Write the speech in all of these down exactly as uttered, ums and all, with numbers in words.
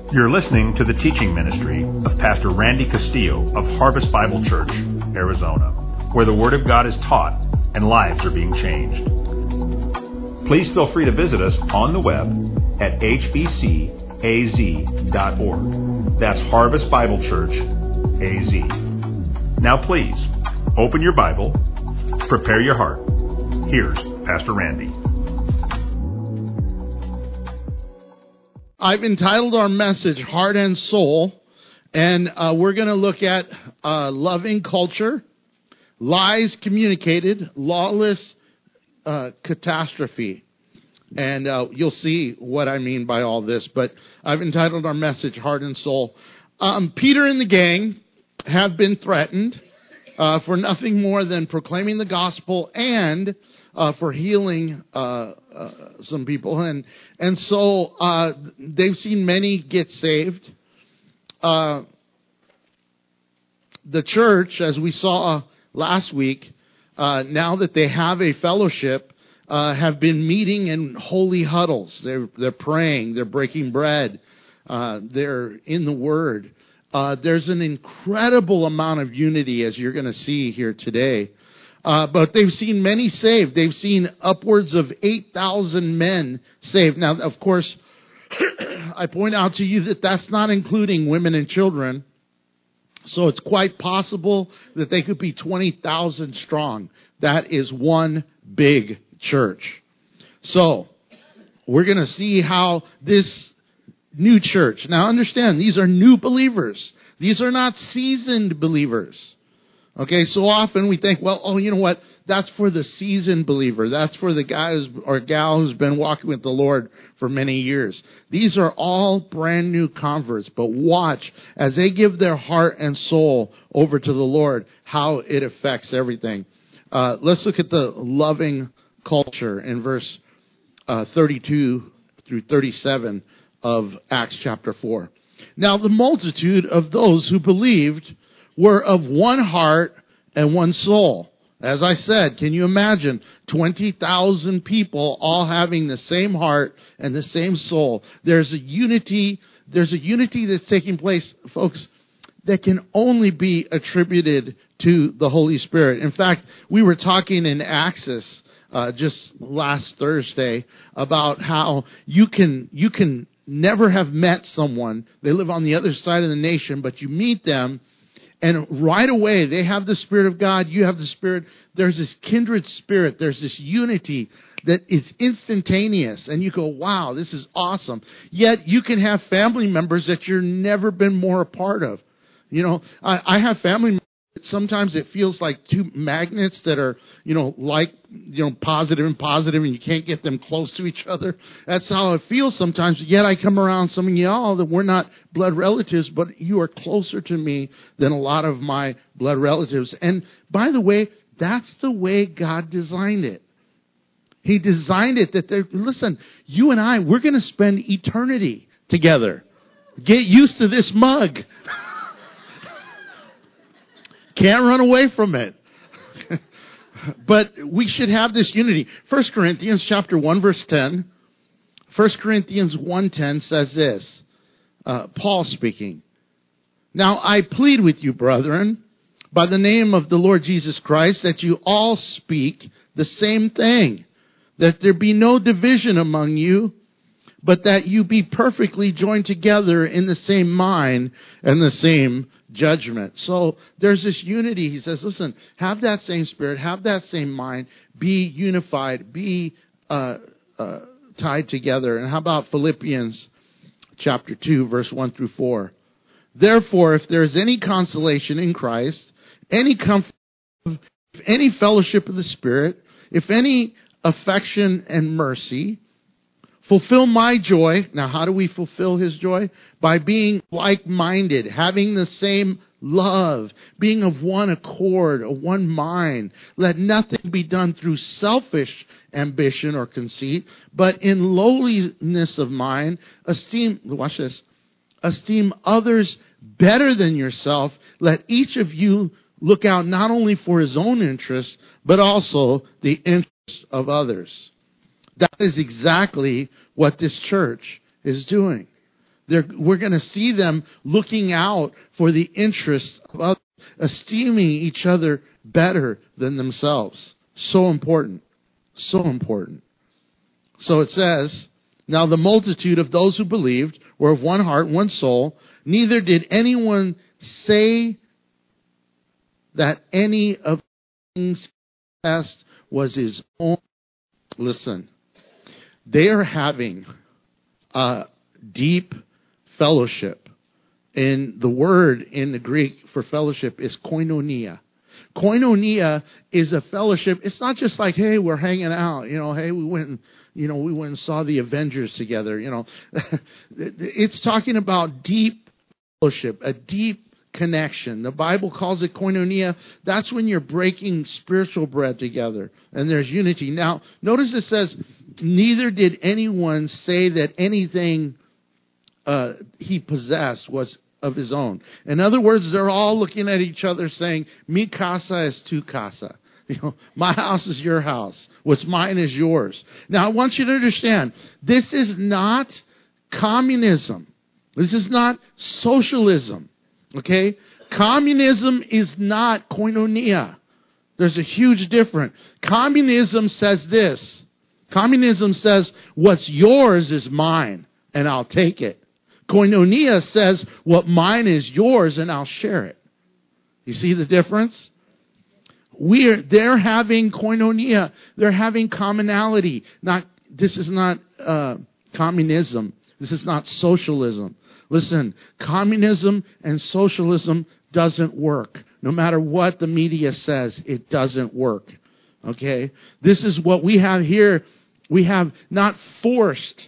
You're listening to the teaching ministry of Pastor Randy Castillo of Harvest Bible Church, Arizona, where the Word of God is taught and lives are being changed. Please feel free to visit us on the web at h b c a z dot org. That's Harvest Bible Church, A Z. Now please, open your Bible, prepare your heart. Here's Pastor Randy. I've entitled our message, Heart and Soul, and uh, we're going to look at uh, loving culture, lies communicated, lawless uh, catastrophe. And uh, you'll see what I mean by all this, but I've entitled our message, Heart and Soul. Um, Peter and the gang have been threatened uh, for nothing more than proclaiming the gospel and Uh, for healing uh, uh, some people, and and so uh, they've seen many get saved. Uh, the church, as we saw last week, uh, now that they have a fellowship, uh, have been meeting in holy huddles. They're they're praying, they're breaking bread, uh, they're in the Word. Uh, there's an incredible amount of unity, as you're going to see here today. Uh, but they've seen many saved. They've seen upwards of eight thousand men saved. Now, of course, I point out to you that that's not including women and children. So it's quite possible that they could be twenty thousand strong. That is one big church. So we're going to see how this new church. Now, understand, these are new believers. These are not seasoned believers. Okay, so often we think, well, oh, you know what? That's for the seasoned believer. That's for the guy who's, or gal who's been walking with the Lord for many years. These are all brand new converts. But watch, as they give their heart and soul over to the Lord, how it affects everything. Uh, let's look at the loving culture in verse uh, thirty-two through thirty-seven of Acts chapter four. Now the multitude of those who believed were of one heart and one soul. As I said, can you imagine twenty thousand people all having the same heart and the same soul? There's a unity, there's a unity that's taking place, folks, that can only be attributed to the Holy Spirit. In fact, we were talking in Axis uh, just last Thursday about how you can you can never have met someone. They live on the other side of the nation, but you meet them, and right away, they have the Spirit of God, you have the Spirit. There's this kindred spirit. There's this unity that is instantaneous. And you go, wow, this is awesome. Yet you can have family members that you've never been more a part of. You know, I, I have family members. Sometimes it feels like two magnets that are, you know, like, you know, positive and positive, and you can't get them close to each other. That's how it feels sometimes. Yet I come around some of y'all that we're not blood relatives, but you are closer to me than a lot of my blood relatives. And by the way, that's the way God designed it. He designed it that they're, listen, you and I, we're going to spend eternity together. Get used to this mug. Can't run away from it. But we should have this unity. First Corinthians chapter one, verse ten. First Corinthians one ten says this. Uh, Paul speaking. Now I plead with you, brethren, by the name of the Lord Jesus Christ, that you all speak the same thing, that there be no division among you, but that you be perfectly joined together in the same mind and the same judgment. So there's this unity. He says, listen, have that same spirit, have that same mind, be unified, be uh, uh, tied together. And how about Philippians chapter two, verse one through four? Therefore, if there is any consolation in Christ, any comfort, any fellowship of the Spirit, if any affection and mercy, fulfill my joy. Now, how do we fulfill His joy? By being like-minded, having the same love, being of one accord, of one mind. Let nothing be done through selfish ambition or conceit, but in lowliness of mind, esteem, watch this, esteem others better than yourself. Let each of you look out not only for his own interests, but also the interests of others. That is exactly what this church is doing. They're, we're going to see them looking out for the interests of others, esteeming each other better than themselves. So important. So important. So it says, now the multitude of those who believed were of one heart, one soul. Neither did anyone say that any of the things he possessed was his own. Listen, they are having a deep fellowship. And the word in the Greek for fellowship is koinonia. Koinonia is a fellowship. It's not just like, hey, we're hanging out. You know, hey, we went and, you know, we went and saw the Avengers together. You know, it's talking about deep fellowship, a deep connection. The Bible calls it koinonia. That's when you're breaking spiritual bread together and there's unity. Now, notice it says, neither did anyone say that anything uh, he possessed was of his own. In other words, they're all looking at each other saying, mi casa es tu casa. You know, my house is your house. What's mine is yours. Now, I want you to understand, this is not communism. This is not socialism. Okay? Communism is not koinonia. There's a huge difference. Communism says this. Communism says, what's yours is mine, and I'll take it. Koinonia says, what mine is yours, and I'll share it. You see the difference? We're, they're having koinonia. They're having commonality. Not, this is not uh, communism. This is not socialism. Listen, communism and socialism doesn't work. No matter what the media says, it doesn't work. Okay? This is what we have here. We have not forced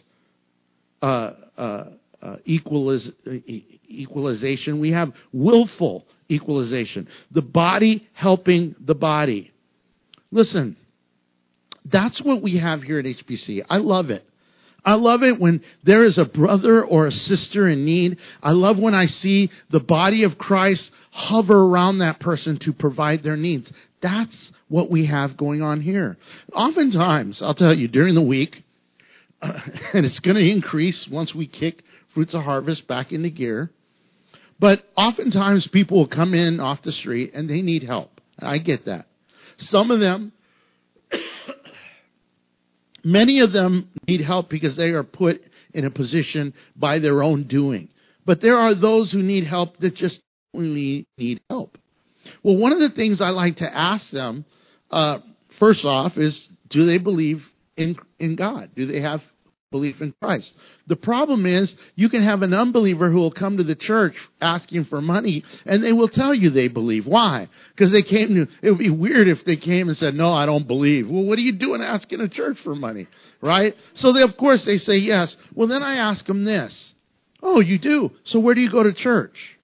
uh, uh, uh, equaliz- equalization. We have willful equalization. The body helping the body. Listen, that's what we have here at H B C. I love it. I love it when there is a brother or a sister in need. I love when I see the body of Christ hover around that person to provide their needs. That's what we have going on here. Oftentimes, I'll tell you, during the week, uh, and it's going to increase once we kick Fruits of Harvest back into gear, but oftentimes people will come in off the street and they need help. I get that. Some of them, many of them need help because they are put in a position by their own doing. But there are those who need help that just really need help. Well, one of the things I like to ask them, uh, first off, is do they believe in, in God? Do they have belief in Christ? The problem is you can have an unbeliever who will come to the church asking for money, and they will tell you they believe. Why? Because they came to, it would be weird if they came and said, no, I don't believe. Well, what are you doing asking a church for money? Right? So they, of course, they say yes. Well, then I ask them this. Oh, you do? So where do you go to church?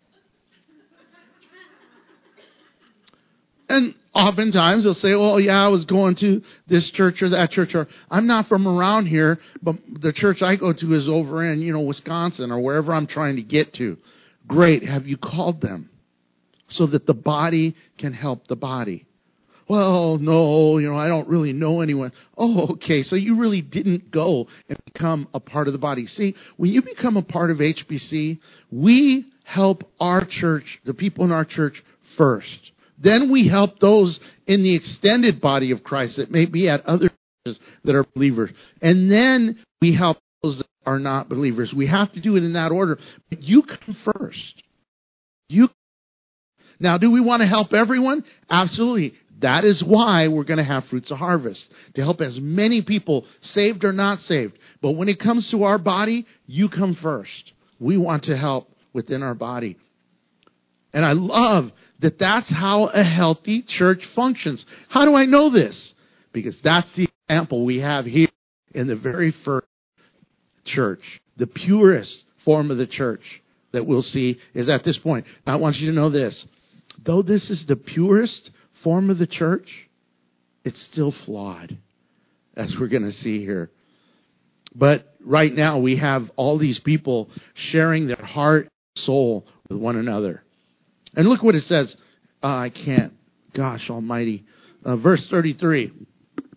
And oftentimes they'll say, well, yeah, I was going to this church or that church, or I'm not from around here, but the church I go to is over in, you know, Wisconsin or wherever I'm trying to get to. Great. Have you called them so that the body can help the body? Well, no, you know, I don't really know anyone. Oh, okay. So you really didn't go and become a part of the body. See, when you become a part of H B C, we help our church, the people in our church first. Then we help those in the extended body of Christ that may be at other churches that are believers. And then we help those that are not believers. We have to do it in that order. But you come first. You. Now, do we want to help everyone? Absolutely. That is why we're going to have Fruits of Harvest, to help as many people, saved or not saved. But when it comes to our body, you come first. We want to help within our body. And I love that that's how a healthy church functions. How do I know this? Because that's the example we have here in the very first church. The purest form of the church that we'll see is at this point. Now, I want you to know this. Though this is the purest form of the church, it's still flawed, as we're going to see here. But right now we have all these people sharing their heart and soul with one another. And look what it says. Uh, I can't. Gosh almighty. Uh, verse thirty-three.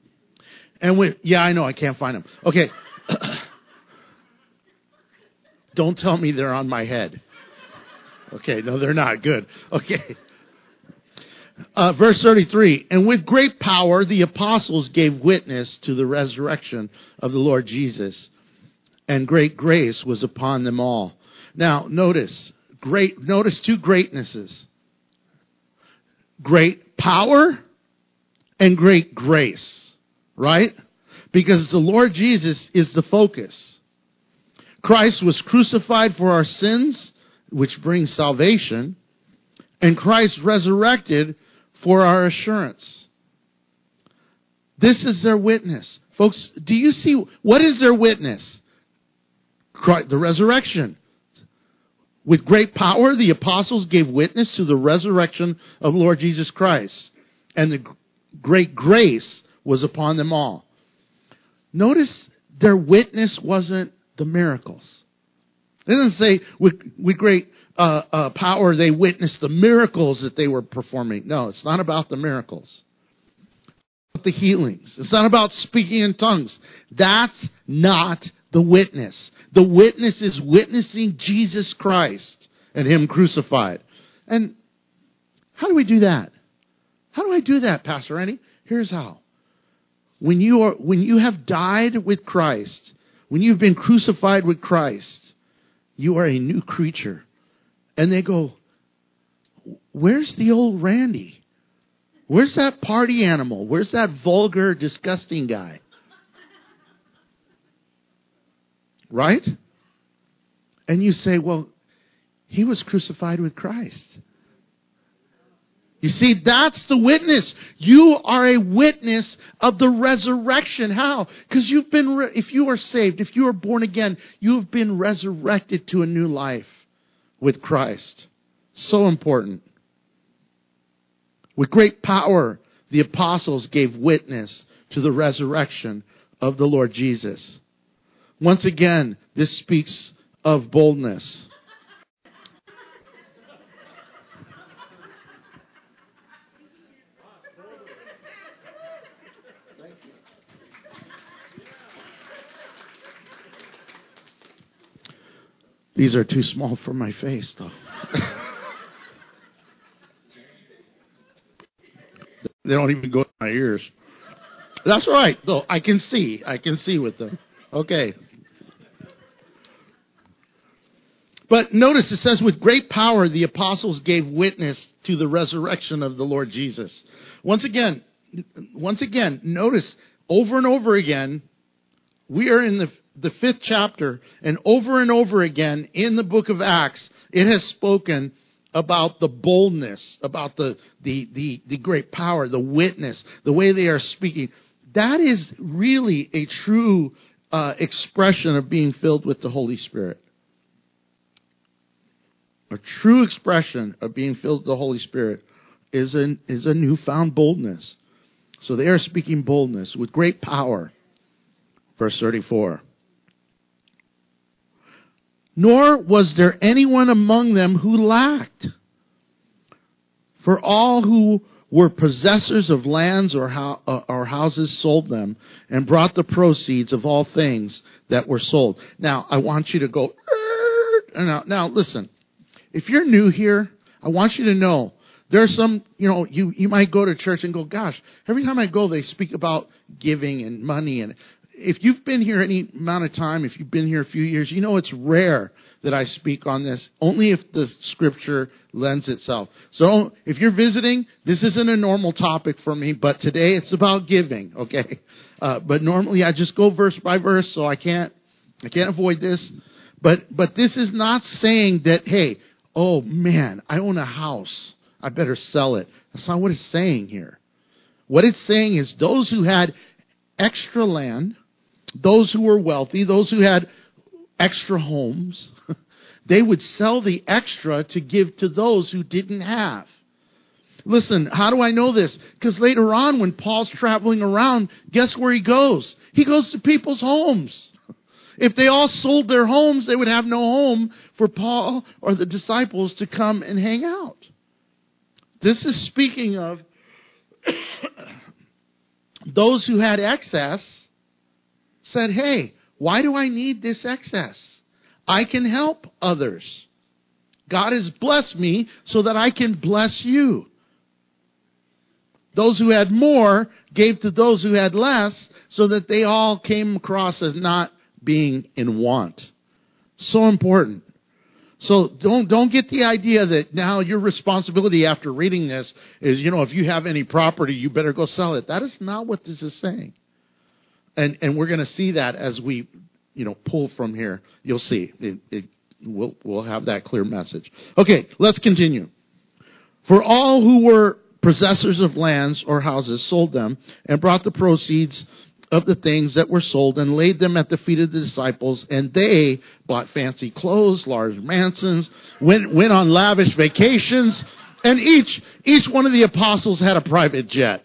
And with, yeah, I know, I can't find them. Okay. Don't tell me they're on my head. Okay, no, they're not. Good. Okay. Uh, verse thirty-three, and with great power the apostles gave witness to the resurrection of the Lord Jesus, and great grace was upon them all. Now, notice, great, notice two greatnesses. Great power and great grace, right? Because the Lord Jesus is the focus. Christ was crucified for our sins, which brings salvation, and Christ resurrected for our assurance. This is their witness. Folks, do you see, what is their witness? Christ, the resurrection. With great power, the apostles gave witness to the resurrection of Lord Jesus Christ, and the great grace was upon them all. Notice their witness wasn't the miracles. It doesn't say with, with great uh, uh, power they witnessed the miracles that they were performing. No, it's not about the miracles. It's about the healings. It's not about speaking in tongues. That's not the witness. The witness is witnessing Jesus Christ and Him crucified. And how do we do that? How do I do that, Pastor Randy? Here's how. When you are, when you have died with Christ, when you've been crucified with Christ, you are a new creature. And they go, where's the old Randy? Where's that party animal? Where's that vulgar, disgusting guy? Right? And you say, well, he was crucified with Christ. You see, that's the witness. You are a witness of the resurrection. How? Because you've been, re- if you are saved, if you are born again, you have been resurrected to a new life with Christ. So important. With great power, the apostles gave witness to the resurrection of the Lord Jesus. Once again, this speaks of boldness. These are too small for my face, though. They don't even go to my ears. That's all right, though. I can see. I can see with them. Okay. But notice it says, with great power, the apostles gave witness to the resurrection of the Lord Jesus. Once again, once again, notice over and over again, we are in the, the fifth chapter, and over and over again in the book of Acts, it has spoken about the boldness, about the, the, the, the great power, the witness, the way they are speaking. That is really a true uh, expression of being filled with the Holy Spirit. A true expression of being filled with the Holy Spirit is a, is a newfound boldness. So they are speaking boldness with great power. Verse thirty-four. Nor was there anyone among them who lacked. For all who were possessors of lands or, ho- or houses sold them and brought the proceeds of all things that were sold. Now, I want you to go, now, now listen. If you're new here, I want you to know there's some, you know, you, you might go to church and go, gosh, every time I go, they speak about giving and money. And if you've been here any amount of time, if you've been here a few years, you know it's rare that I speak on this, only if the scripture lends itself. So if you're visiting, this isn't a normal topic for me, but today it's about giving, okay? Uh, but normally I just go verse by verse, so I can't, I can't avoid this. But, but this is not saying that, hey, oh man, I own a house, I better sell it. That's not what it's saying here. What it's saying is those who had extra land, those who were wealthy, those who had extra homes, they would sell the extra to give to those who didn't have. Listen, how do I know this? Because later on when Paul's traveling around, guess where he goes? He goes to people's homes. If they all sold their homes, they would have no home for Paul or the disciples to come and hang out. This is speaking of those who had excess said, hey, why do I need this excess? I can help others. God has blessed me so that I can bless you. Those who had more gave to those who had less, so that they all came across as not being in want. So important. So don't don't get the idea that now your responsibility after reading this is, you know, if you have any property, you better go sell it. That is not what this is saying. And and we're going to see that as we, you know, pull from here. You'll see. It, it, we'll we'll have that clear message. Okay, let's continue. For all who were possessors of lands or houses sold them and brought the proceeds of the things that were sold and laid them at the feet of the disciples, and they bought fancy clothes, large mansions, went went on lavish vacations, and each each one of the apostles had a private jet.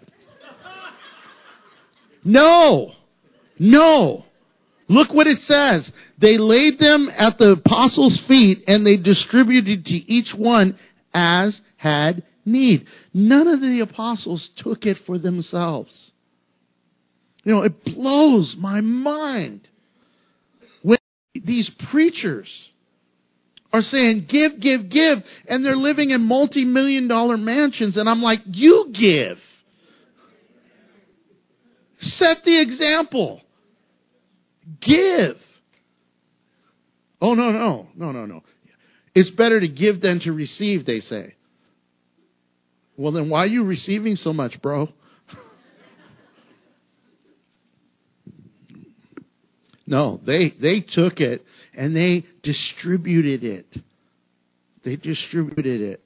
No, no. Look what it says. They laid them at the apostles' feet, and they distributed to each one as had need. None of the apostles took it for themselves. You know, it blows my mind when these preachers are saying, give, give, give, and they're living in multi-million dollar mansions, and I'm like, you give. Set the example. Give. Oh, no, no, no, no, no. It's better to give than to receive, they say. Well, then why are you receiving so much, bro? No, they, they took it and they distributed it. They distributed it.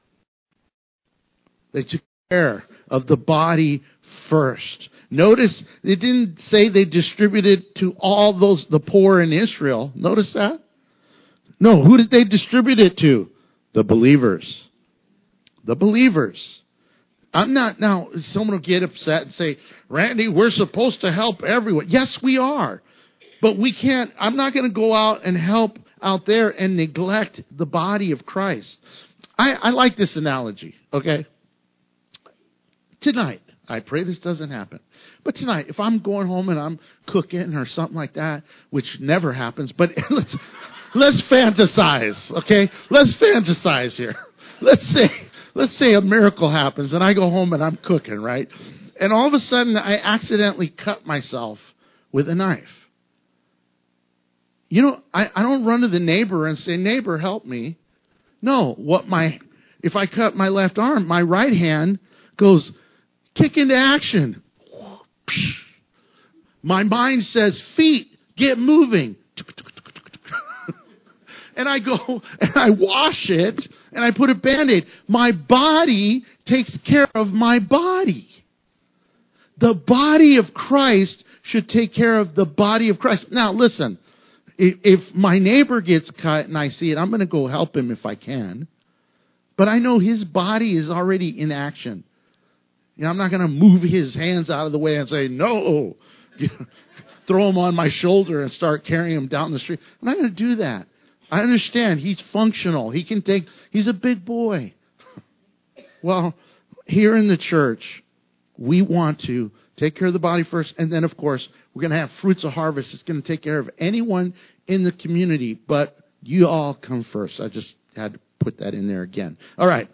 They took care of the body first. Notice it didn't say they distributed to all those, the poor in Israel. Notice that? No, who did they distribute it to? The believers. The believers. I'm not, now, someone will get upset and say, Randy, we're supposed to help everyone. Yes, we are. But we can't, I'm not going to go out and help out there and neglect the body of Christ. I, I like this analogy, okay? Tonight, I pray this doesn't happen. But tonight, if I'm going home and I'm cooking or something like that, which never happens, but let's, let's fantasize, okay? Let's fantasize here. Let's say, let's say a miracle happens and I go home and I'm cooking, right? And all of a sudden I accidentally cut myself with a knife. You know, I, I don't run to the neighbor and say, neighbor, help me. No, what my, if I cut my left arm, my right hand goes kick into action. My mind says, feet, get moving. And I go and I wash it and I put a Band-Aid. My body takes care of my body. The body of Christ should take care of the body of Christ. Now listen, if, if my neighbor gets cut and I see it, I'm going to go help him if I can. But I know his body is already in action. You know, I'm not going to move his hands out of the way and say, no, throw him on my shoulder and start carrying him down the street. I'm not going to do that. I understand he's functional. He can take, he's a big boy. Well, here in the church, we want to take care of the body first. And then, of course, we're going to have fruits of harvest. It's going to take care of anyone in the community. But you all come first. I just had to put that in there again. All right.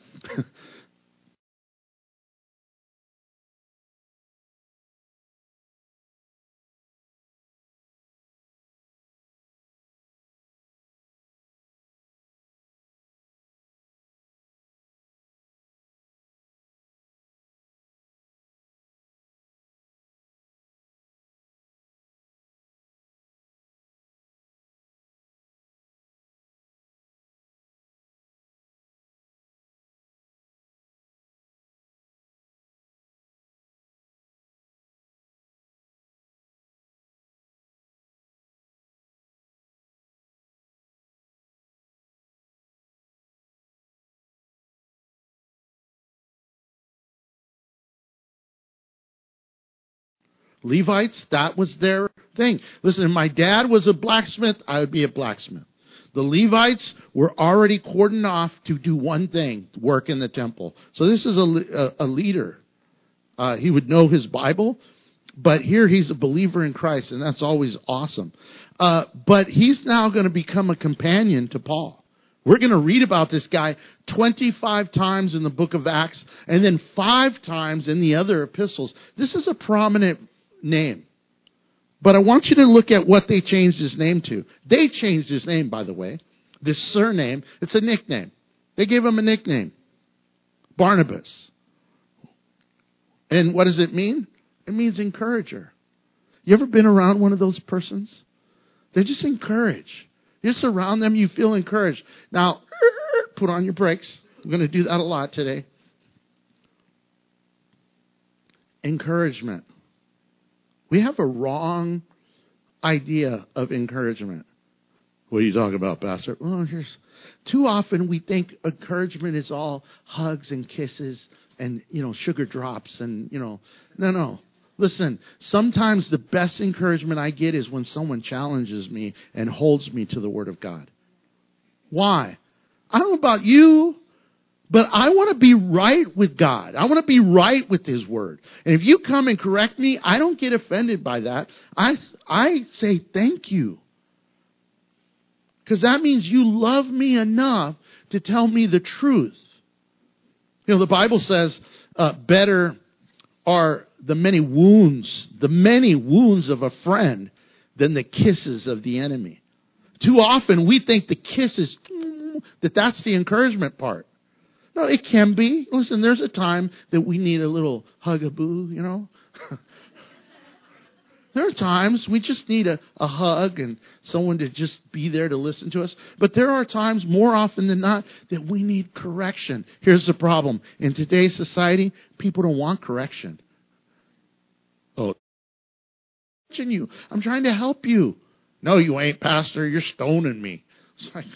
Levites, that was their thing. Listen, if my dad was a blacksmith, I would be a blacksmith. The Levites were already cordoned off to do one thing, work in the temple. So this is a, a, a leader. Uh, he would know his Bible. But here he's a believer in Christ, and that's always awesome. Uh, but he's now going to become a companion to Paul. We're going to read about this guy twenty-five times in the book of Acts, and then five times in the other epistles. This is a prominent name. But I want you to look at what they changed his name to. They changed his name, by the way. This surname, it's a nickname. They gave him a nickname. Barnabas. And what does it mean? It means encourager. You ever been around one of those persons? They just encourage. You surround them, you feel encouraged. Now, put on your brakes. We're going to do that a lot today. Encouragement. We have a wrong idea of encouragement. What are you talking about, Pastor? Well, here's too often we think encouragement is all hugs and kisses and, you know, sugar drops and, you know, no, no. Listen, sometimes the best encouragement I get is when someone challenges me and holds me to the Word of God. Why? I don't know about you, but I want to be right with God. I want to be right with His Word. And if you come and correct me, I don't get offended by that. I, I say thank you. Because that means you love me enough to tell me the truth. You know, the Bible says uh, better are the many wounds, the many wounds of a friend than the kisses of the enemy. Too often we think the kisses, that that's the encouragement part. No, it can be. Listen, there's a time that we need a little hug-a-boo, you know. There are times we just need a, a hug and someone to just be there to listen to us. But there are times, more often than not, that we need correction. Here's the problem. In today's society, people don't want correction. Oh, you. I'm trying to help you. No, you ain't, Pastor. You're stoning me. It's like,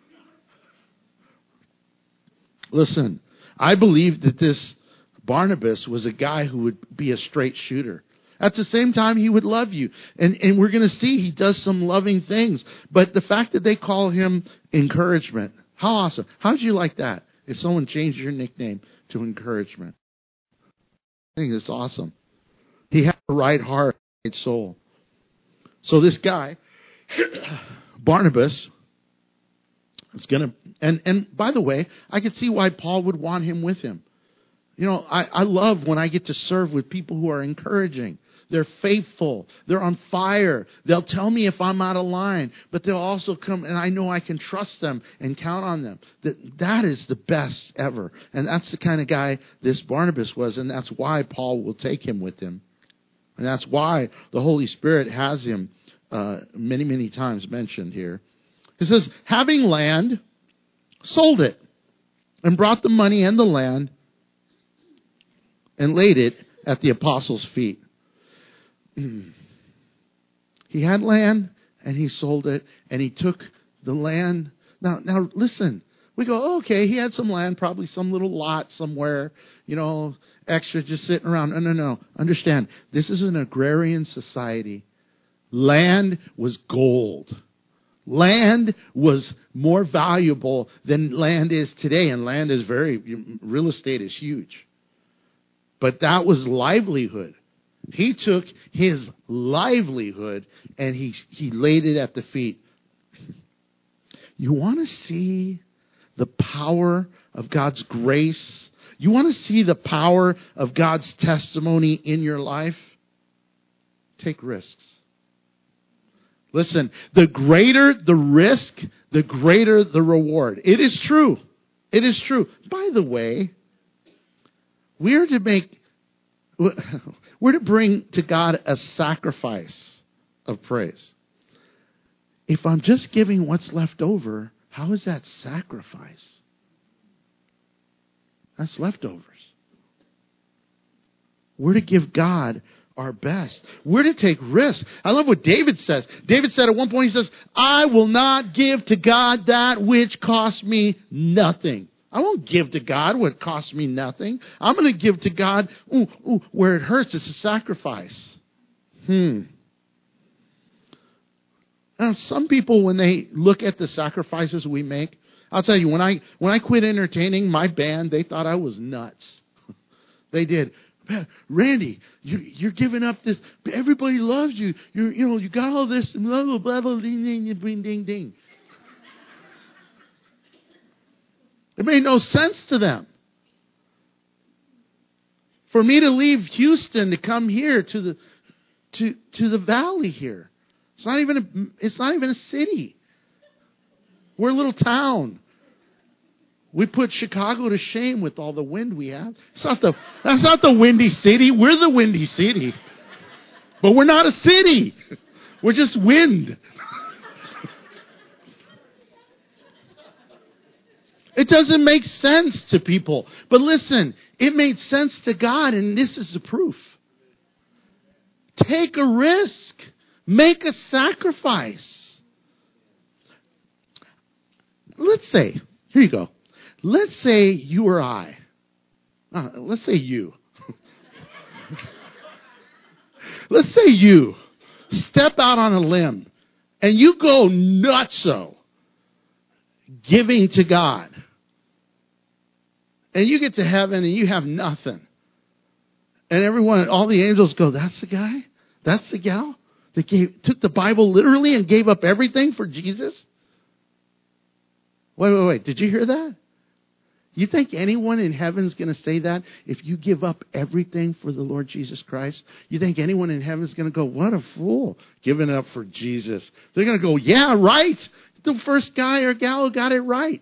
listen, I believe that this Barnabas was a guy who would be a straight shooter. At the same time, he would love you. And, and we're going to see he does some loving things. But the fact that they call him encouragement, how awesome. How would you like that if someone changed your nickname to encouragement? I think that's awesome. He had a right heart, right soul. So this guy, Barnabas, is going to, and, and by the way, I could see why Paul would want him with him. You know, I, I love when I get to serve with people who are encouraging. They're faithful. They're on fire. They'll tell me if I'm out of line, but they'll also come and I know I can trust them and count on them. That that is the best ever. And that's the kind of guy this Barnabas was, and that's why Paul will take him with him. And that's why the Holy Spirit has him uh, many, many times mentioned here. It says, having land, sold it, and brought the money and the land, and laid it at the apostles' feet. He had land, and he sold it, and he took the land. Now, now listen. We go, oh, okay, he had some land, probably some little lot somewhere, you know, extra just sitting around. No, no, no. Understand, this is an agrarian society. Land was gold. Land was more valuable than land is today, and land is very, real estate is huge. But that was livelihood. He took his livelihood and he, he laid it at the feet. You want to see the power of God's grace? You want to see the power of God's testimony in your life? Take risks. Listen, the greater the risk, the greater the reward. It is true. It is true. By the way, we're to make, we're to bring to God a sacrifice of praise. If I'm just giving what's left over, how is that sacrifice? That's leftovers. We're to give God our best. We're to take risks. I love what David says. David said at one point, he says, I will not give to God that which costs me nothing. I won't give to God what costs me nothing. I'm going to give to God ooh, ooh, where it hurts. It's a sacrifice. Hmm. Now, some people, when they look at the sacrifices we make, I'll tell you, when I when I quit entertaining my band, they thought I was nuts. They did. Randy, you, you're giving up this. Everybody loves you. You you know, you got all this. Blah, blah, blah, blah, ding, ding, ding, ding, ding. It made no sense to them. For me to leave Houston to come here to the to to the valley here. It's not even a, it's not even a city. We're a little town. We put Chicago to shame with all the wind we have. It's not the that's not the windy city. We're the windy city. But we're not a city. We're just wind. It doesn't make sense to people. But listen, it made sense to God, and this is the proof. Take a risk. Make a sacrifice. Let's say, here you go. Let's say you or I. Uh, let's say you. Let's say you step out on a limb and you go nutso giving to God. And you get to heaven and you have nothing. And everyone, all the angels go, that's the guy? That's the gal that gave, took the Bible literally and gave up everything for Jesus? Wait, wait, wait. Did you hear that? You think anyone in heaven's going to say that if you give up everything for the Lord Jesus Christ? You think anyone in heaven's going to go, what a fool, giving it up for Jesus? They're going to go, yeah, right. The first guy or gal who got it right.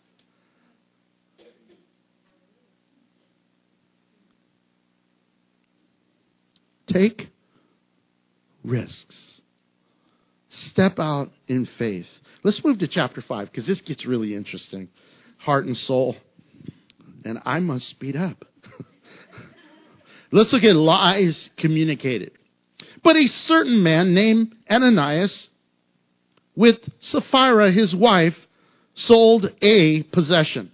Take risks. Step out in faith. Let's move to chapter five because this gets really interesting. Heart and soul. And I must speed up. Let's look at lies communicated. But a certain man named Ananias, with Sapphira his wife, sold a possession.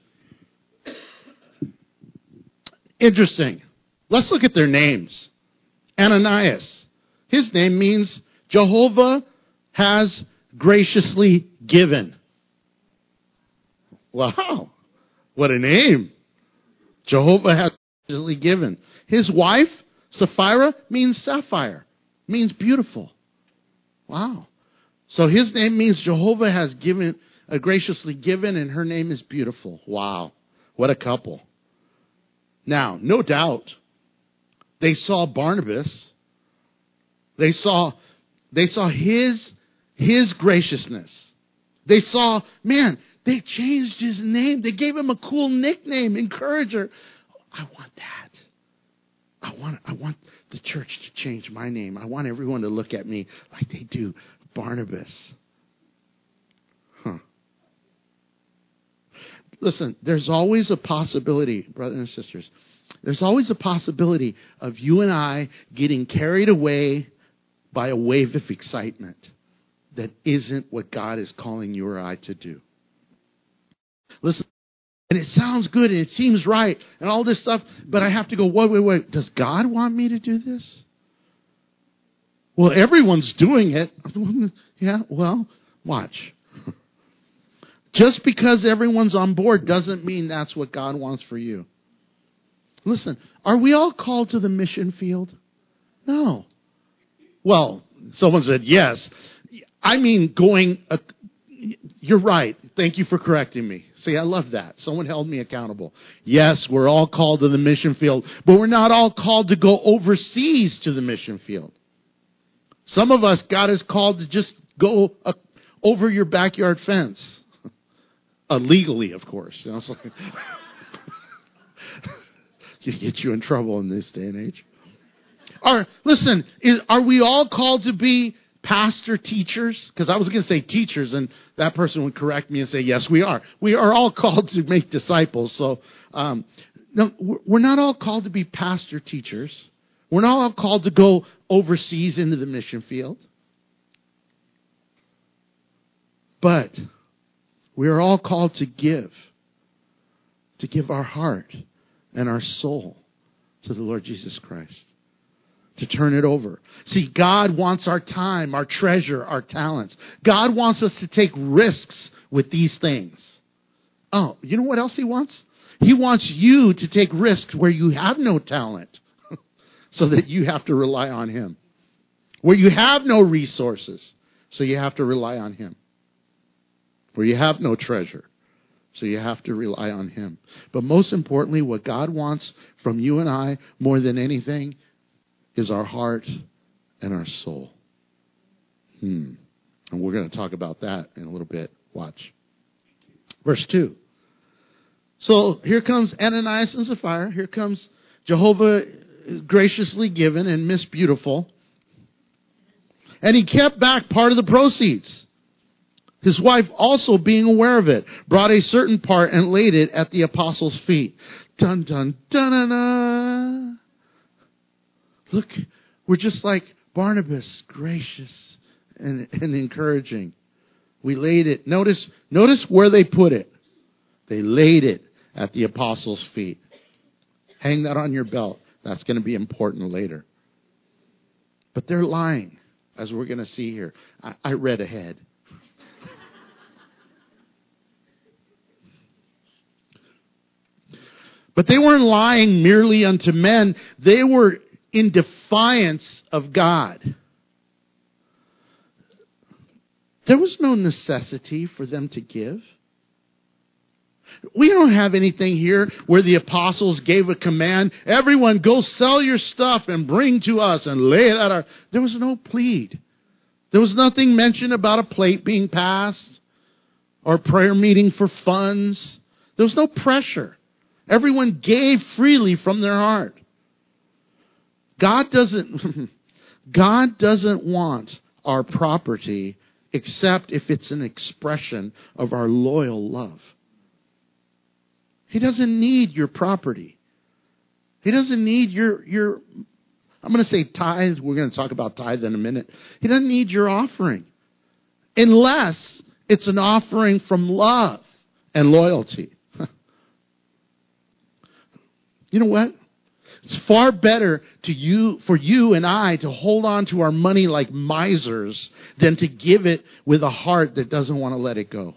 Interesting. Let's look at their names. Ananias. His name means Jehovah has graciously given. Wow. What a name. Jehovah has graciously given. His wife, Sapphira, means sapphire. Means beautiful. Wow. So his name means Jehovah has given, uh, graciously given, and her name is beautiful. Wow. What a couple. Now, no doubt, they saw Barnabas. They saw, they saw his, his graciousness. They saw, man, they changed his name. They gave him a cool nickname, Encourager. I want that. I want, I want the church to change my name. I want everyone to look at me like they do Barnabas. Huh. Listen, there's always a possibility, brothers and sisters, there's always a possibility of you and I getting carried away by a wave of excitement that isn't what God is calling you or I to do. Listen, and it sounds good and it seems right and all this stuff, but I have to go, wait, wait, wait. Does God want me to do this? Well, everyone's doing it. Yeah, well, watch. Just because everyone's on board doesn't mean that's what God wants for you. Listen, are we all called to the mission field? No. Well, someone said yes. I mean going... A, You're right. Thank you for correcting me. See, I love that. Someone held me accountable. Yes, we're all called to the mission field, but we're not all called to go overseas to the mission field. Some of us, God is called to just go uh, over your backyard fence. Uh, legally, of course. You know, it's like you get you in trouble in this day and age. Or, listen, is, are we all called to be pastor teachers? Because I was going to say teachers, and that person would correct me and say, yes, we are. We are all called to make disciples. So, um, no, we're not all called to be pastor teachers. We're not all called to go overseas into the mission field. But we are all called to give. To give our heart and our soul to the Lord Jesus Christ. To turn it over. See, God wants our time, our treasure, our talents. God wants us to take risks with these things. Oh, you know what else He wants? He wants you to take risks where you have no talent. so that you have to rely on him. Where you have no resources, so you have to rely on him. Where you have no treasure, so you have to rely on him. But most importantly, what God wants from you and I more than anything is our heart and our soul. Hmm. And we're going to talk about that in a little bit. Watch. Verse two. So here comes Ananias and Sapphira. Here comes Jehovah graciously given and Miss Beautiful. And he kept back part of the proceeds. His wife, also being aware of it, brought a certain part and laid it at the apostles' feet. Dun, dun, dun, dun, dun. Look, we're just like Barnabas, gracious and, and encouraging. We laid it. Notice, notice where they put it. They laid it at the apostles' feet. Hang that on your belt. That's going to be important later. But they're lying, as we're going to see here. I, I read ahead. But they weren't lying merely unto men. They were in defiance of God. There was no necessity for them to give. We don't have anything here where the apostles gave a command. Everyone go sell your stuff and bring to us and lay it at our... There was no plead. There was nothing mentioned about a plate being passed or a prayer meeting for funds. There was no pressure. Everyone gave freely from their heart. God doesn't, God doesn't want our property except if it's an expression of our loyal love. He doesn't need your property. He doesn't need your, your I'm going to say tithe. We're going to talk about tithe in a minute. He doesn't need your offering unless it's an offering from love and loyalty. You know what? It's far better to you, for you and I to hold on to our money like misers than to give it with a heart that doesn't want to let it go.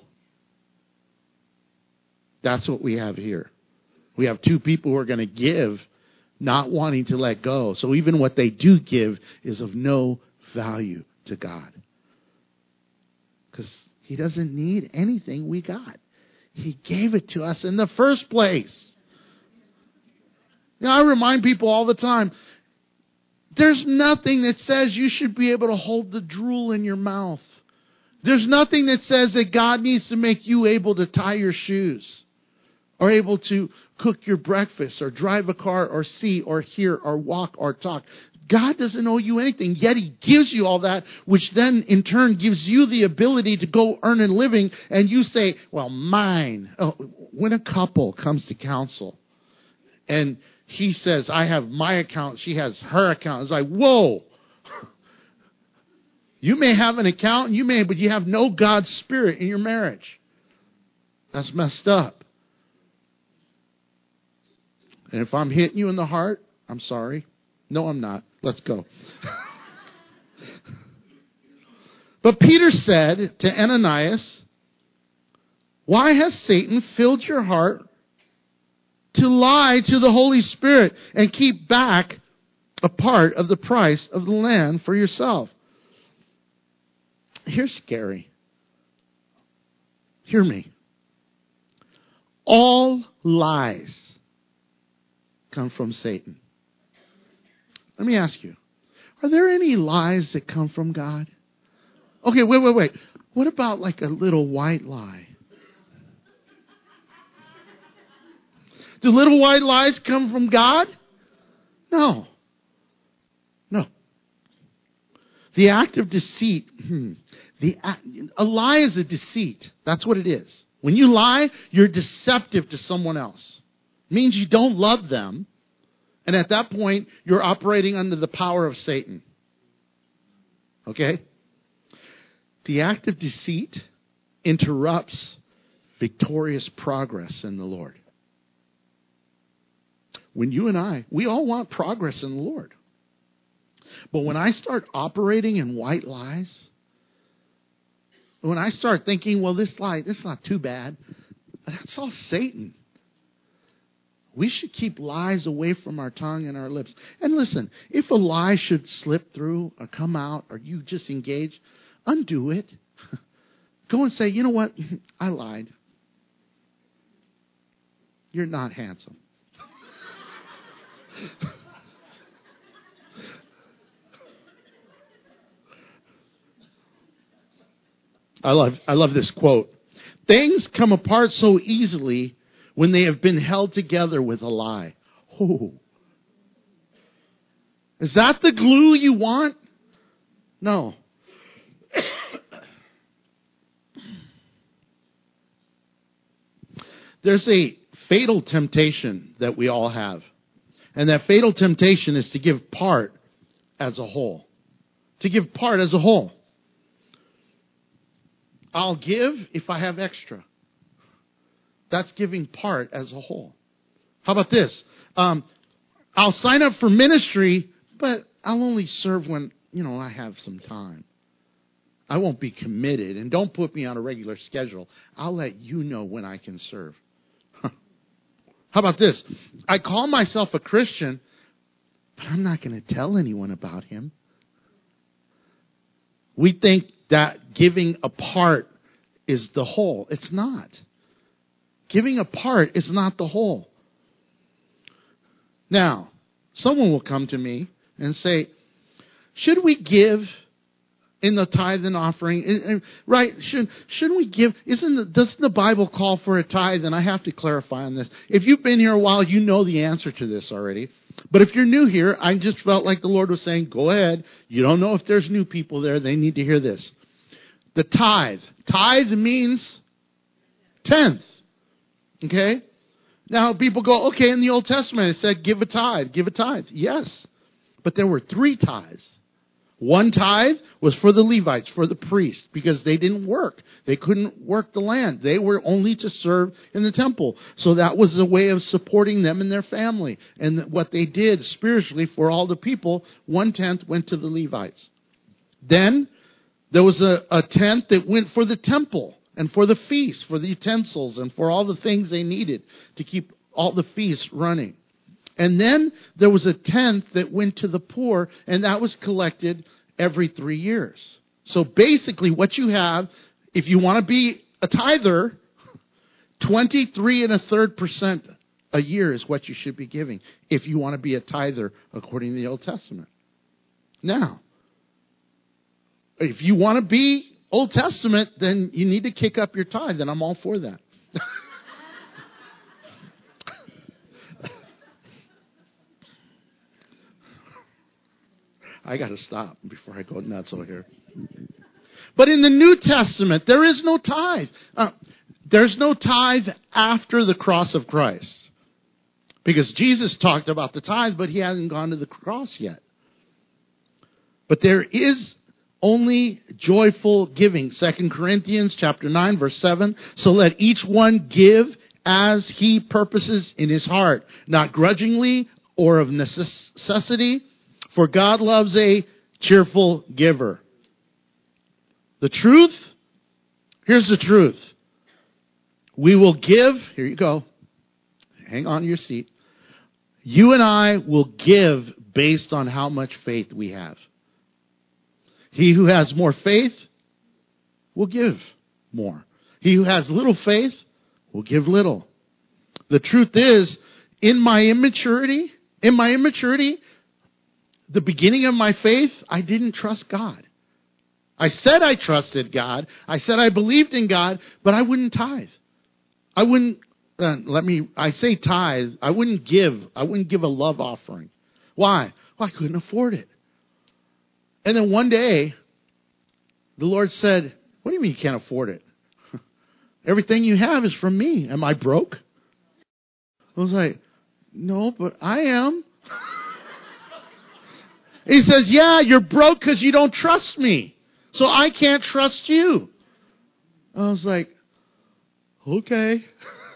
That's what we have here. We have two people who are going to give, not wanting to let go. So even what they do give is of no value to God. Because he doesn't need anything we got. He gave it to us in the first place. You know, I remind people all the time, there's nothing that says you should be able to hold the drool in your mouth. There's nothing that says that God needs to make you able to tie your shoes or able to cook your breakfast or drive a car or see or hear or walk or talk. God doesn't owe you anything, yet he gives you all that, which then in turn gives you the ability to go earn a living, and you say, well, mine. Oh, when a couple comes to counsel and he says, I have my account, she has her account. It's like, whoa. You may have an account, you may, but you have no God's Spirit in your marriage. That's messed up. And if I'm hitting you in the heart, I'm sorry. No, I'm not. Let's go. But Peter said to Ananias, why has Satan filled your heart to lie to the Holy Spirit and keep back a part of the price of the land for yourself? Here's scary. Hear me. All lies come from Satan. Let me ask you, are there any lies that come from God? Okay, wait, wait, wait. What about like a little white lie? Do little white lies come from God? No. No. The act of deceit, hmm, the a lie is a deceit. That's what it is. When you lie, you're deceptive to someone else. It means you don't love them. And at that point, you're operating under the power of Satan. Okay? The act of deceit interrupts victorious progress in the Lord. When you and I, we all want progress in the Lord. But when I start operating in white lies, when I start thinking, well, this lie, this is not too bad, that's all Satan. We should keep lies away from our tongue and our lips. And listen, if a lie should slip through or come out or you just engage, undo it. Go and say, you know what? I lied. You're not handsome. I love I love this quote. Things come apart so easily when they have been held together with a lie. Oh. Is that the glue you want? No. There's a fatal temptation that we all have. And that fatal temptation is to give part as a whole. To give part as a whole. I'll give if I have extra. That's giving part as a whole. How about this? Um, I'll sign up for ministry, but I'll only serve when, you know, I have some time. I won't be committed, and don't put me on a regular schedule. I'll let you know when I can serve. How about this? I call myself a Christian, but I'm not going to tell anyone about him. We think that giving a part is the whole. It's not. Giving a part is not the whole. Now, someone will come to me and say, should we give in the tithe and offering? Right? Should, shouldn't we give? Isn't the, doesn't the Bible call for a tithe? And I have to clarify on this. If you've been here a while, you know the answer to this already. But if you're new here, I just felt like the Lord was saying, go ahead. You don't know if there's new people there. They need to hear this. The tithe. Tithe means tenth. Okay? Now people go, okay, in the Old Testament it said give a tithe, give a tithe. Yes. But there were three tithes. One tithe was for the Levites, for the priests, because they didn't work. They couldn't work the land. They were only to serve in the temple. So that was a way of supporting them and their family. And what they did spiritually for all the people, one tenth went to the Levites. Then there was a, a tenth that went for the temple and for the feast, for the utensils and for all the things they needed to keep all the feasts running. And then there was a tenth that went to the poor, and that was collected every three years. So basically what you have, if you want to be a tither, twenty-three and a third percent a year is what you should be giving if you want to be a tither according to the Old Testament. Now, if you want to be Old Testament, then you need to kick up your tithe, and I'm all for that. I got to stop before I go nuts over here. But in the New Testament, there is no tithe. Uh, there's no tithe after the cross of Christ. Because Jesus talked about the tithe, but he hasn't gone to the cross yet. But there is only joyful giving. Second Corinthians chapter nine, verse seven. So let each one give as he purposes in his heart, not grudgingly or of necessity, for God loves a cheerful giver. The truth, here's the truth. We will give, here you go. Hang on to your seat. You and I will give based on how much faith we have. He who has more faith will give more. He who has little faith will give little. The truth is, in my immaturity, in my immaturity, the beginning of my faith, I didn't trust God. I said I trusted God. I said I believed in God, but I wouldn't tithe. I wouldn't, uh, let me, I say tithe, I wouldn't give. I wouldn't give a love offering. Why? Well, I couldn't afford it. And then one day, the Lord said, what do you mean you can't afford it? Everything you have is from me. Am I broke? I was like, no, but I am. He says, yeah, you're broke because you don't trust me. So I can't trust you. I was like, okay.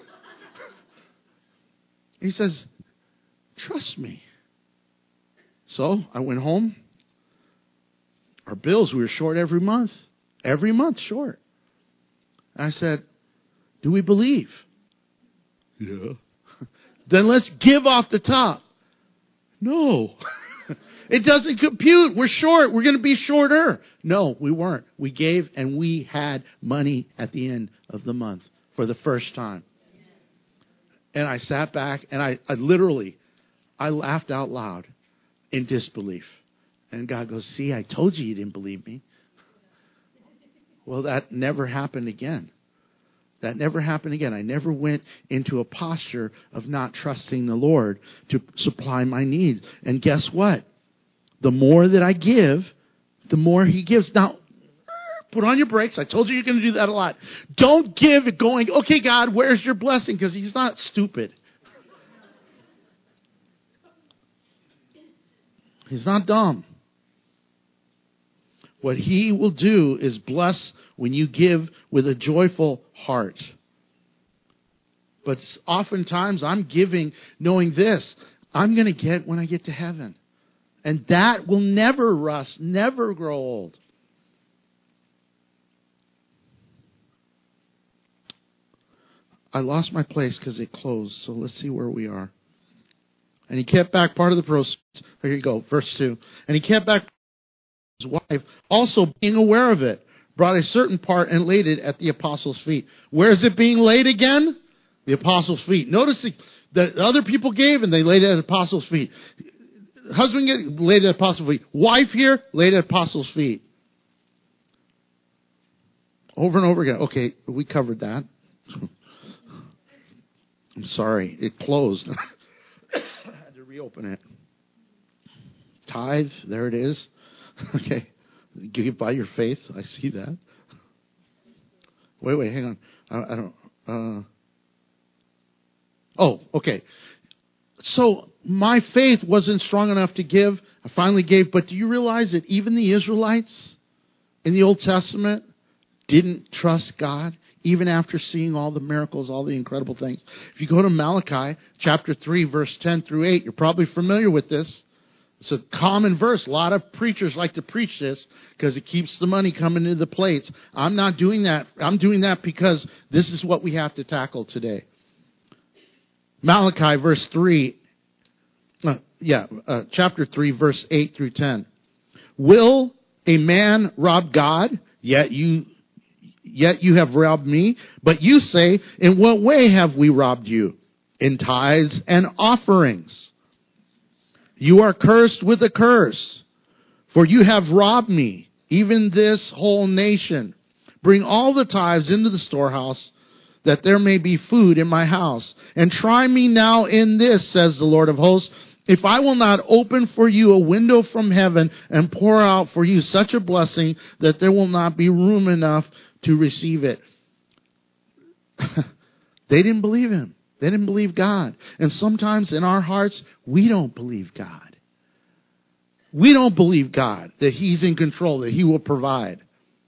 He says, trust me. So I went home. Our bills, we were short every month. Every month short. I said, do we believe? Yeah. then let's give off the top. No. It doesn't compute. We're short. We're going to be shorter. No, we weren't. We gave and we had money at the end of the month for the first time. And I sat back and I, I literally, I laughed out loud in disbelief. And God goes, see, I told you you didn't believe me. Well, that never happened again. That never happened again. I never went into a posture of not trusting the Lord to supply my needs. And guess what? The more that I give, the more He gives. Now, put on your brakes. I told you you're going to do that a lot. Don't give it going, okay, God, where's your blessing? Because He's not stupid. He's not dumb. What He will do is bless when you give with a joyful heart. But oftentimes I'm giving knowing this. I'm going to get when I get to heaven. And that will never rust, never grow old. I lost my place because it closed. So let's see where we are. And he kept back part of the proceeds. There you go, verse two. And he kept back his wife, also being aware of it, brought a certain part and laid it at the apostles' feet. Where is it being laid again? The apostles' feet. Notice that other people gave and they laid it at the apostles' feet. Husband get, laid it at the apostles' feet. Wife here, laid it at the apostles' feet. Over and over again. Okay, we covered that. I'm sorry, it closed. I had to reopen it. Tithe, there it is. Okay, give by your faith. I see that. Wait, wait, hang on. I, I don't. Uh, oh, okay. So my faith wasn't strong enough to give. I finally gave. But do you realize that even the Israelites in the Old Testament didn't trust God, even after seeing all the miracles, all the incredible things? If you go to Malachi chapter three, verse ten through eight, you're probably familiar with this. It's a common verse. A lot of preachers like to preach this because it keeps the money coming into the plates. I'm not doing that. I'm doing that because this is what we have to tackle today. Malachi verse three, uh, yeah, uh, chapter three, verse eight through ten. Will a man rob God? Yet you, yet you have robbed me. But you say, in what way have we robbed you? In tithes and offerings. You are cursed with a curse, for you have robbed me, even this whole nation. Bring all the tithes into the storehouse, that there may be food in my house. And try me now in this, says the Lord of hosts, if I will not open for you a window from heaven and pour out for you such a blessing that there will not be room enough to receive it. They didn't believe Him. They didn't believe God. And sometimes in our hearts, we don't believe God. We don't believe God, that He's in control, that He will provide.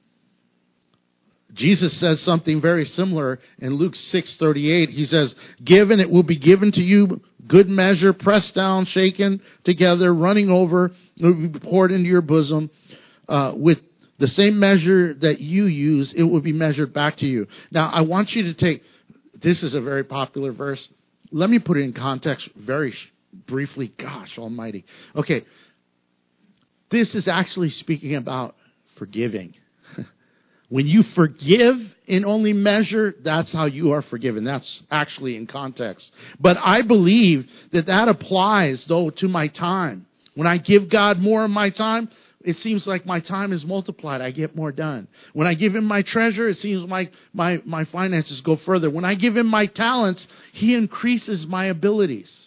Jesus says something very similar in Luke six thirty-eight. He says, give and it will be given to you, good measure, pressed down, shaken together, running over, it will be poured into your bosom. Uh, with the same measure that you use, it will be measured back to you. Now, I want you to take... This is a very popular verse. Let me put it in context very briefly. Gosh almighty. Okay. This is actually speaking about forgiving. When you forgive in only measure, that's how you are forgiven. That's actually in context. But I believe that that applies, though, to my time. When I give God more of my time, it seems like my time is multiplied. I get more done. When I give Him my treasure, it seems like my, my finances go further. When I give Him my talents, He increases my abilities.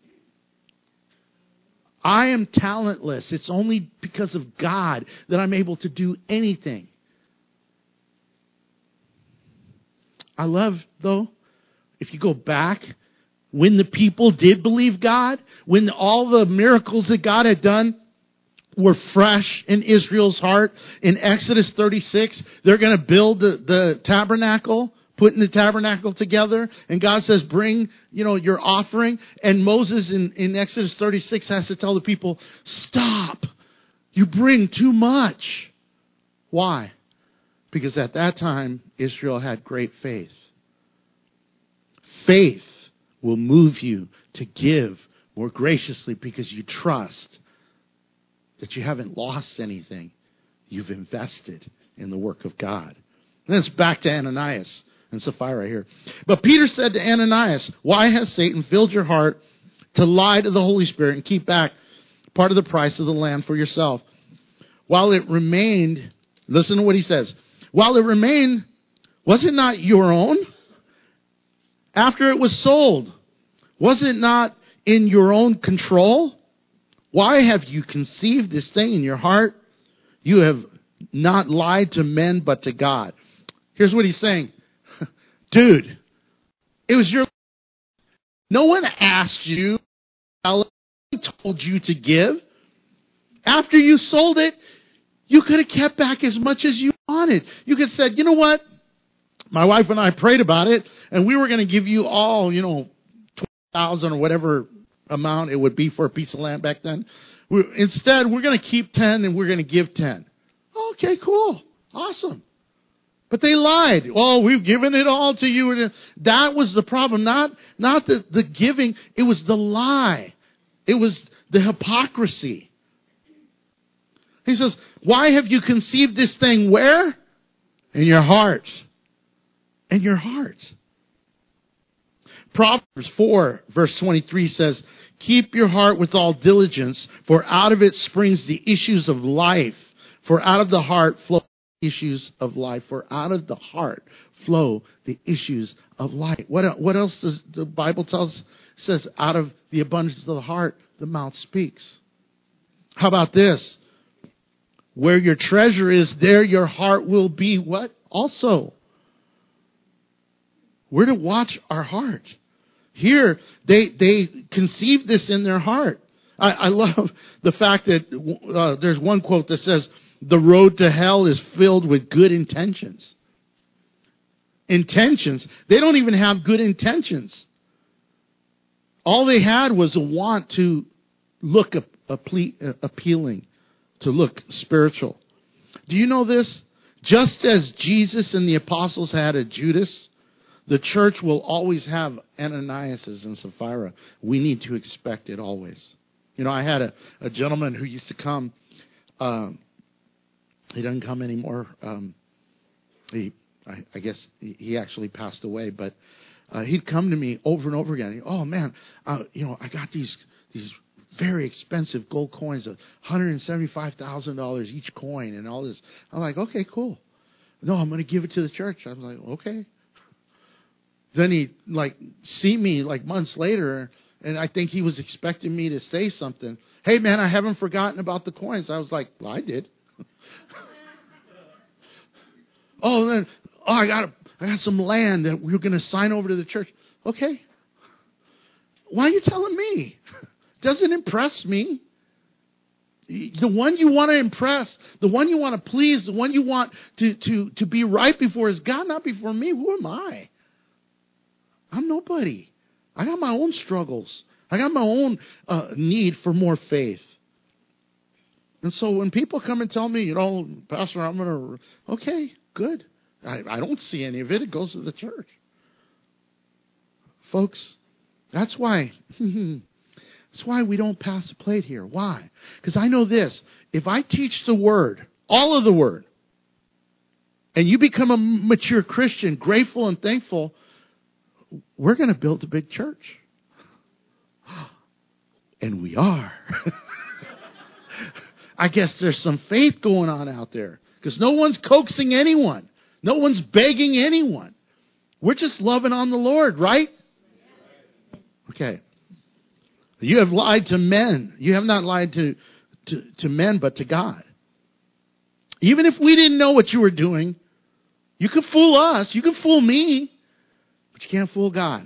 I am talentless. It's only because of God that I'm able to do anything. I love, though, if you go back, when the people did believe God, when all the miracles that God had done were fresh in Israel's heart. In Exodus thirty-six, they're going to build the, the tabernacle, putting the tabernacle together. And God says, bring, you know, your offering. And Moses in, in Exodus thirty-six has to tell the people, stop. You bring too much. Why? Because at that time, Israel had great faith. Faith will move you to give more graciously because you trust that you haven't lost anything. You've invested in the work of God. And it's back to Ananias and Sapphira here. But Peter said to Ananias, why has Satan filled your heart to lie to the Holy Spirit and keep back part of the price of the land for yourself? While it remained, listen to what he says. While it remained, was it not your own? After it was sold, was it not in your own control? Why have you conceived this thing in your heart? You have not lied to men, but to God. Here's what he's saying. Dude, it was your... No one asked you. No one told you to give. After you sold it, you could have kept back as much as you wanted. You could have said, you know what? My wife and I prayed about it, and we were going to give you all, you know, twenty thousand or whatever amount it would be for a piece of land back then. We, instead, we're going to keep ten and we're going to give ten. Okay, cool. Awesome. But they lied. Oh, we've given it all to you. That was the problem. Not, not the, the giving. It was the lie. It was the hypocrisy. He says, why have you conceived this thing where? In your heart. In your heart. Proverbs four, verse twenty-three says, keep your heart with all diligence, for out of it springs the issues of life. For out of the heart flow issues of life. For out of the heart flow the issues of life. What, what else does the Bible tell us? It says, out of the abundance of the heart, the mouth speaks. How about this? Where your treasure is, there your heart will be what? Also. We're to watch our heart. Here, they they conceived this in their heart. I, I love the fact that uh, there's one quote that says, the road to hell is filled with good intentions. Intentions. They don't even have good intentions. All they had was a want to look a, a ple- appealing, to look spiritual. Do you know this? Just as Jesus and the apostles had a Judas, the church will always have Ananias and Sapphira. We need to expect it always. You know, I had a, a gentleman who used to come. Um, he doesn't come anymore. Um, he, I, I guess he, he actually passed away. But uh, he'd come to me over and over again. He, oh man, uh, you know, I got these these very expensive gold coins of one hundred seventy-five thousand dollars each coin and all this. I'm like, okay, cool. No, I'm going to give it to the church. I'm like, okay. Then he like see me like months later, and I think he was expecting me to say something. Hey man, I haven't forgotten about the coins. I was like, well, I did. oh, then oh, I got a, I got some land that we were going to sign over to the church. Okay. Why are you telling me? Doesn't impress me. The one you want to impress, the one you want to please, the one you want to to to be right before is God, not before me. Who am I? I'm nobody. I got my own struggles. I got my own uh, need for more faith. And so when people come and tell me, you know, Pastor, I'm going to, okay, good. I, I don't see any of it. It goes to the church. Folks, that's why, that's why we don't pass the plate here. Why? Because I know this. If I teach the Word, all of the Word, and you become a mature Christian, grateful and thankful, we're going to build a big church. And we are. I guess there's some faith going on out there. Because no one's coaxing anyone. No one's begging anyone. We're just loving on the Lord, right? Okay. You have lied to men. You have not lied to, to, to men, but to God. Even if we didn't know what you were doing, you could fool us. You could fool me. But you can't fool God.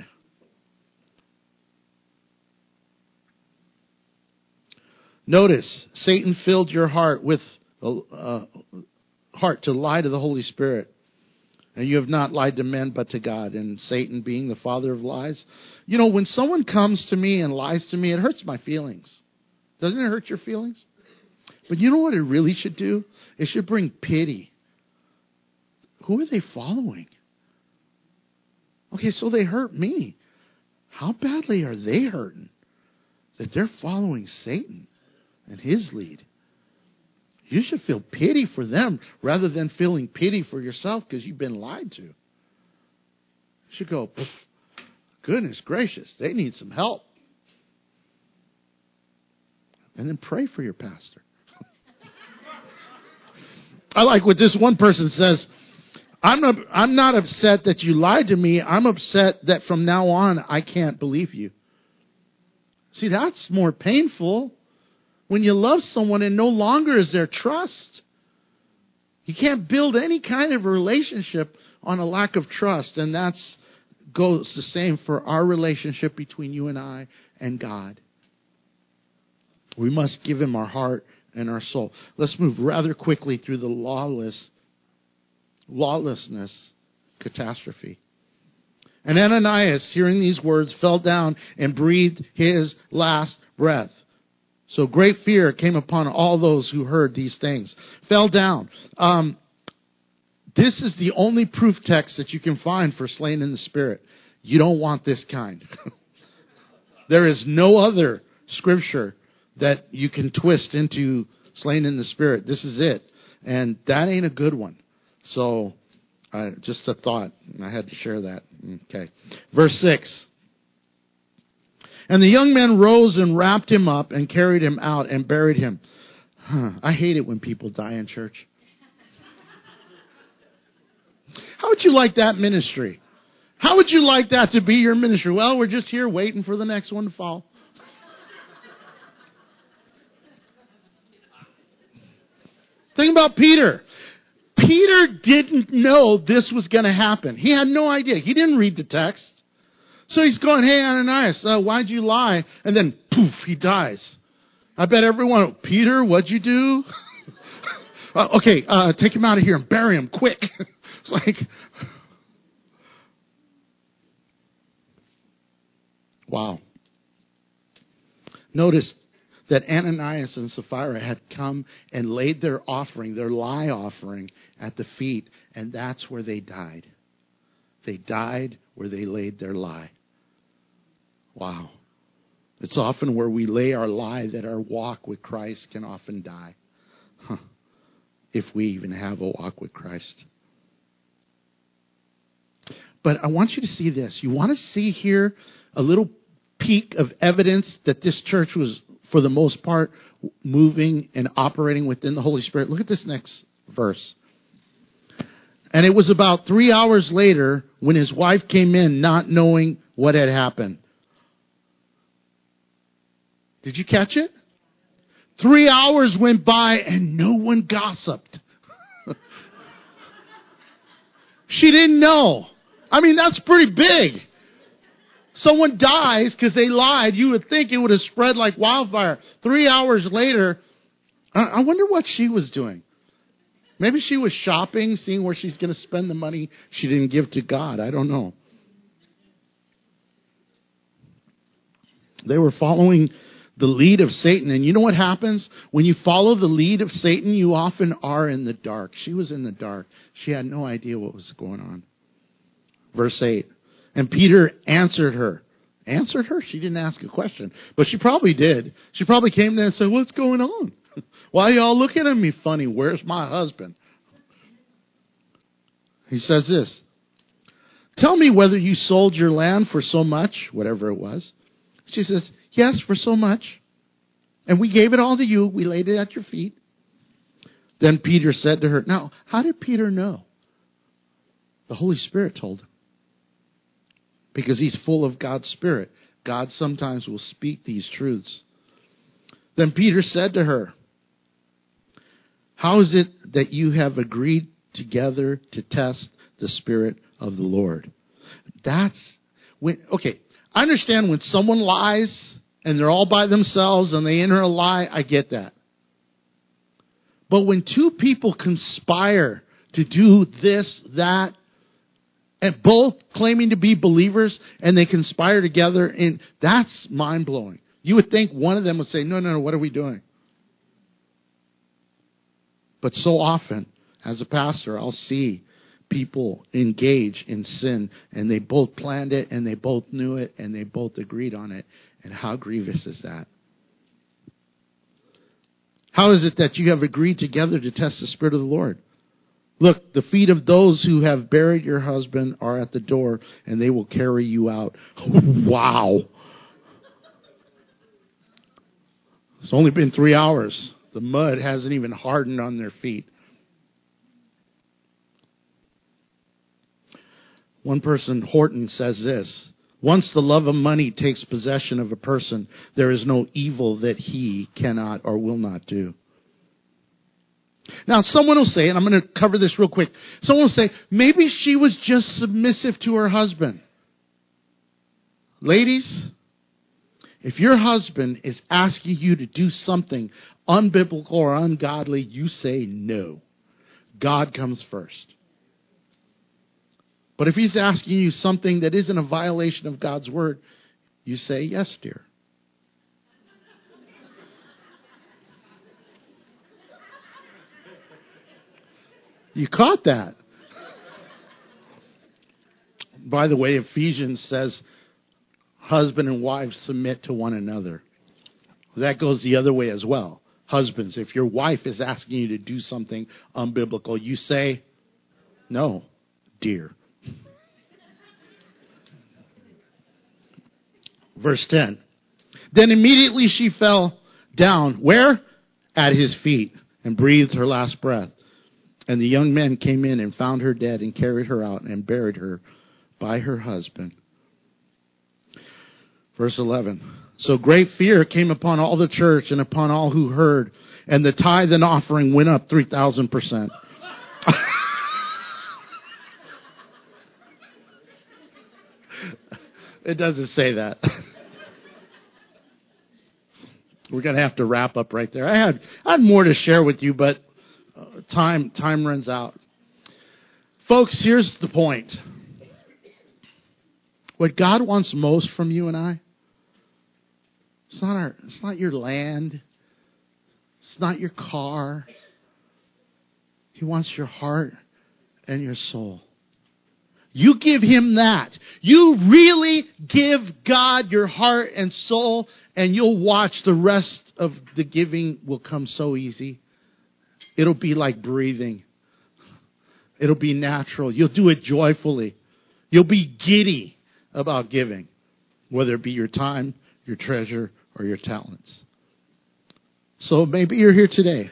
Notice, Satan filled your heart with a uh, heart to lie to the Holy Spirit. And you have not lied to men, but to God. And Satan being the father of lies. You know, when someone comes to me and lies to me, it hurts my feelings. Doesn't it hurt your feelings? But you know what it really should do? It should bring pity. Who are they following? Okay, so they hurt me. How badly are they hurting that they're following Satan and his lead? You should feel pity for them rather than feeling pity for yourself because you've been lied to. You should go, goodness gracious, they need some help. And then pray for your pastor. I like what this one person says. I'm not, I'm not upset that you lied to me. I'm upset that from now on, I can't believe you. See, that's more painful when you love someone and no longer is there trust. You can't build any kind of relationship on a lack of trust. And that's goes the same for our relationship between you and I and God. We must give him our heart and our soul. Let's move rather quickly through the lawless, lawlessness catastrophe. And Ananias, hearing these words, fell down and breathed his last breath. So great fear came upon all those who heard these things. Fell down. Um, this is the only proof text that you can find for slain in the Spirit. You don't want this kind. There is no other scripture that you can twist into slain in the Spirit. This is it. And that ain't a good one. So, uh, just a thought. I had to share that. Okay. Verse six. And the young men rose and wrapped him up and carried him out and buried him. Huh. I hate it when people die in church. How would you like that ministry? How would you like that to be your ministry? Well, we're just here waiting for the next one to fall. Think about Peter. Peter didn't know this was going to happen. He had no idea. He didn't read the text. So he's going, hey, Ananias, uh, why'd you lie? And then, poof, he dies. I bet everyone, Peter, what'd you do? uh, okay, uh, take him out of here and bury him quick. It's like, wow. Notice that Ananias and Sapphira had come and laid their offering, their lie offering, at the feet, and that's where they died. They died where they laid their lie. Wow. It's often where we lay our lie that our walk with Christ can often die. Huh. If we even have a walk with Christ. But I want you to see this. You want to see here a little peek of evidence that this church was, for the most part, moving and operating within the Holy Spirit. Look at this next verse. And it was about three hours later when his wife came in, not knowing what had happened. Did you catch it? Three hours went by and no one gossiped. She didn't know. I mean, that's pretty big. Someone dies because they lied. You would think it would have spread like wildfire. Three hours later, I wonder what she was doing. Maybe she was shopping, seeing where she's going to spend the money she didn't give to God. I don't know. They were following the lead of Satan. And you know what happens? When you follow the lead of Satan, you often are in the dark. She was in the dark. She had no idea what was going on. Verse eight. And Peter answered her. Answered her? She didn't ask a question. But she probably did. She probably came there and said, what's going on? Why are y'all looking at me funny? Where's my husband? He says this. Tell me whether you sold your land for so much, whatever it was. She says, yes, for so much. And we gave it all to you. We laid it at your feet. Then Peter said to her, now, how did Peter know? The Holy Spirit told him. Because he's full of God's Spirit. God sometimes will speak these truths. Then Peter said to her, how is it that you have agreed together to test the Spirit of the Lord? That's when, okay, I understand when someone lies and they're all by themselves and they enter a lie, I get that. But when two people conspire to do this, that, and both claiming to be believers, and they conspire together, and that's mind-blowing. You would think one of them would say, no, no, no, what are we doing? But so often, as a pastor, I'll see people engage in sin, and they both planned it, and they both knew it, and they both agreed on it. And how grievous is that? How is it that you have agreed together to test the Spirit of the Lord? Look, the feet of those who have buried your husband are at the door, and they will carry you out. Wow. It's only been three hours. The mud hasn't even hardened on their feet. One person, Horton, says this: once the love of money takes possession of a person, there is no evil that he cannot or will not do. Now, someone will say, and I'm going to cover this real quick. Someone will say, maybe she was just submissive to her husband. Ladies, if your husband is asking you to do something unbiblical or ungodly, you say no. God comes first. But if he's asking you something that isn't a violation of God's word, you say, yes, dear. You caught that. By the way, Ephesians says, husband and wife submit to one another. That goes the other way as well. Husbands, if your wife is asking you to do something unbiblical, you say, no, dear. Verse ten. Then immediately she fell down. Where? At his feet, and breathed her last breath. And the young men came in and found her dead and carried her out and buried her by her husband. Verse eleven. So great fear came upon all the church and upon all who heard, and the tithe and offering went up three thousand percent. It doesn't say that. We're going to have to wrap up right there. I had I had more to share with you, but uh, time time runs out. Folks, here's the point. What God wants most from you and I, it's not our it's not your land. It's not your car. He wants your heart and your soul. You give him that. You really give God your heart and soul, and you'll watch the rest of the giving will come so easy. It'll be like breathing. It'll be natural. You'll do it joyfully. You'll be giddy about giving, whether it be your time, your treasure, or your talents. So maybe you're here today,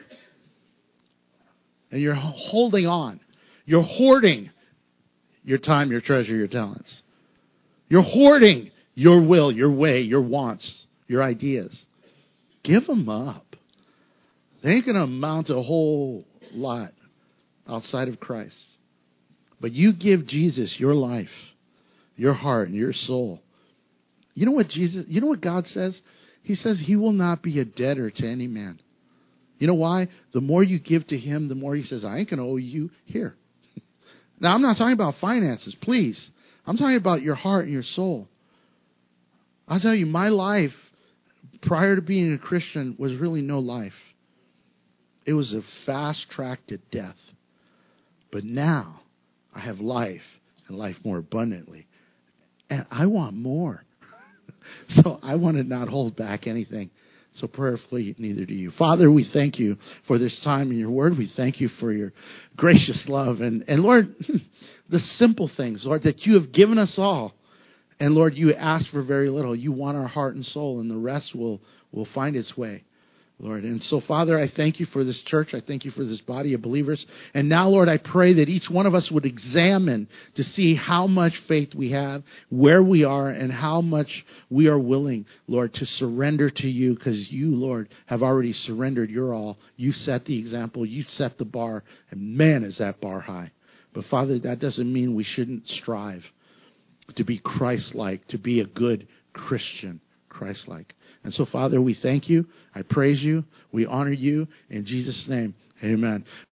and you're holding on. You're hoarding your time, your treasure, your talents. You're hoarding your will, your way, your wants, your ideas. Give them up. They ain't going to amount to a whole lot outside of Christ. But you give Jesus your life, your heart, and your soul. You know what Jesus, you know what God says? He says he will not be a debtor to any man. You know why? The more you give to him, the more he says, I ain't going to owe you here. Now, I'm not talking about finances, please. I'm talking about your heart and your soul. I'll tell you, my life prior to being a Christian was really no life. It was a fast track to death. But now I have life and life more abundantly. And I want more. So I want to not hold back anything. So prayerfully, neither do you. Father, we thank you for this time in your word. We thank you for your gracious love. And, and Lord, the simple things, Lord, that you have given us all. And Lord, you ask for very little. You want our heart and soul, and the rest will, will find its way, Lord. And so, Father, I thank you for this church. I thank you for this body of believers. And now, Lord, I pray that each one of us would examine to see how much faith we have, where we are, and how much we are willing, Lord, to surrender to you, because you, Lord, have already surrendered your all. You set the example. You set the bar. And man, is that bar high. But, Father, that doesn't mean we shouldn't strive to be Christ-like, to be a good Christian, Christ-like. And so, Father, we thank you. I praise you. We honor you. In Jesus' name, amen.